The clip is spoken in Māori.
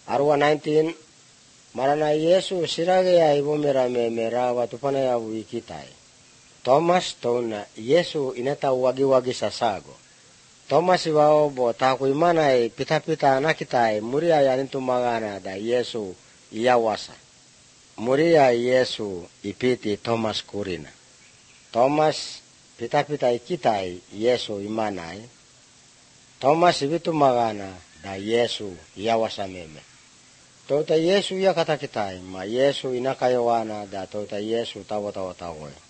Arwa 19, marana Yesu siragaya ibomera mera watupana ya wikitai. Thomas tona Yesu inata wagi sasago. Thomas wao bo takuimana pita anakitai muria yanintu magana da Yesu iyawasa. Muria Yesu ipiti Thomas kurina. Thomas pita ikitai Yesu imanai. Thomas ibitu magana da Yesu iyawasa meme. Tota Yesu ya katakitai ma Yesu inakayawana da tota Yesu tawa.